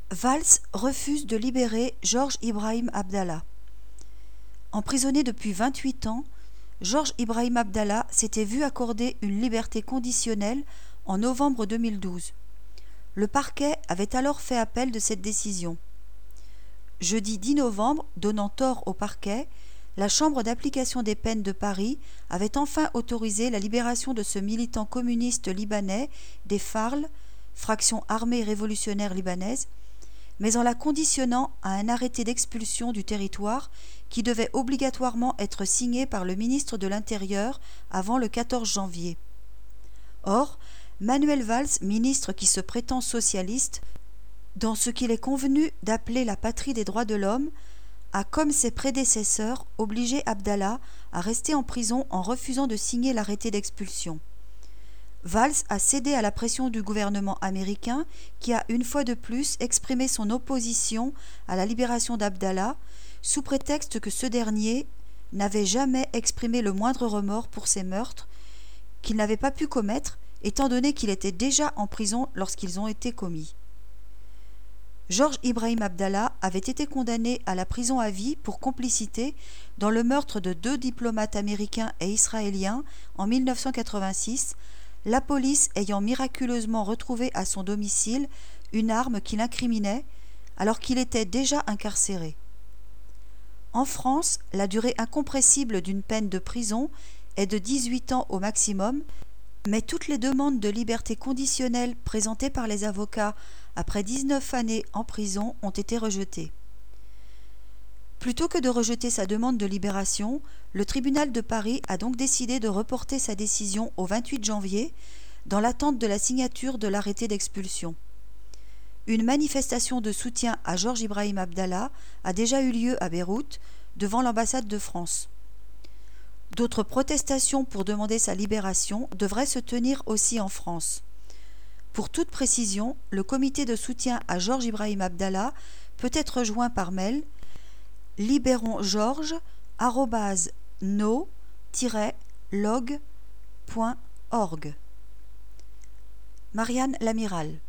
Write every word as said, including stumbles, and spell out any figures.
Valls refuse de libérer Georges Ibrahim Abdallah. Emprisonné depuis vingt-huit ans, Georges Ibrahim Abdallah s'était vu accorder une liberté conditionnelle en novembre deux mille douze. Le parquet avait alors fait appel de cette décision. Jeudi dix novembre, donnant tort au parquet, la Chambre d'application des peines de Paris avait enfin autorisé la libération de ce militant communiste libanais des Farl, fraction armée révolutionnaire libanaise, mais en la conditionnant à un arrêté d'expulsion du territoire qui devait obligatoirement être signé par le ministre de l'Intérieur avant le quatorze janvier. Or, Manuel Valls, ministre qui se prétend socialiste, dans ce qu'il est convenu d'appeler la patrie des droits de l'homme, a, comme ses prédécesseurs, obligé Abdallah à rester en prison en refusant de signer l'arrêté d'expulsion. Valls a cédé à la pression du gouvernement américain qui a une fois de plus exprimé son opposition à la libération d'Abdallah sous prétexte que ce dernier n'avait jamais exprimé le moindre remords pour ces meurtres qu'il n'avait pas pu commettre étant donné qu'il était déjà en prison lorsqu'ils ont été commis. Georges Ibrahim Abdallah avait été condamné à la prison à vie pour complicité dans le meurtre de deux diplomates américains et israéliens en mille neuf cent quatre-vingt-six, la police ayant miraculeusement retrouvé à son domicile une arme qui l'incriminait alors qu'il était déjà incarcéré. En France, la durée incompressible d'une peine de prison est de dix-huit ans au maximum, mais toutes les demandes de liberté conditionnelle présentées par les avocats après dix-neuf années en prison ont été rejetées. Plutôt que de rejeter sa demande de libération, le tribunal de Paris a donc décidé de reporter sa décision au vingt-huit janvier, dans l'attente de la signature de l'arrêté d'expulsion. Une manifestation de soutien à Georges Ibrahim Abdallah a déjà eu lieu à Beyrouth, devant l'ambassade de France. D'autres protestations pour demander sa libération devraient se tenir aussi en France. Pour toute précision, le comité de soutien à Georges Ibrahim Abdallah peut être rejoint par mail libérongeorges arobase no tiret log point org. Marianne Lamiral.